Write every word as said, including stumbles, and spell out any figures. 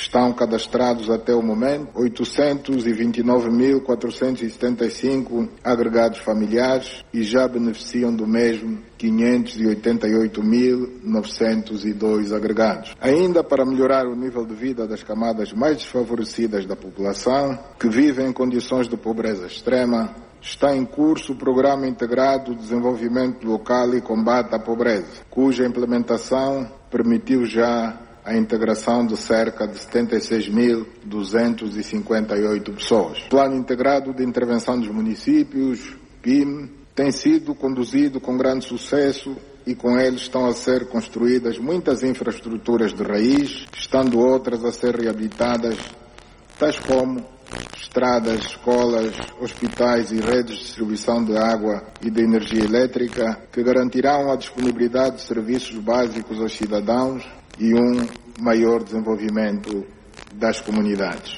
Estão cadastrados até o momento oitocentos e vinte e nove mil, quatrocentos e setenta e cinco agregados familiares e já beneficiam do mesmo quinhentos e oitenta e oito mil, novecentos e dois agregados. Ainda para melhorar o nível de vida das camadas mais desfavorecidas da população, que vivem em condições de pobreza extrema, está em curso o Programa Integrado de Desenvolvimento Local e Combate à Pobreza, cuja implementação permitiu já a integração de cerca de setenta e seis mil, duzentos e cinquenta e oito pessoas. O Plano Integrado de Intervenção dos Municípios, P I M, tem sido conduzido com grande sucesso e com ele estão a ser construídas muitas infraestruturas de raiz, estando outras a ser reabilitadas, tais como estradas, escolas, hospitais e redes de distribuição de água e de energia elétrica, que garantirão a disponibilidade de serviços básicos aos cidadãos e um maior desenvolvimento das comunidades.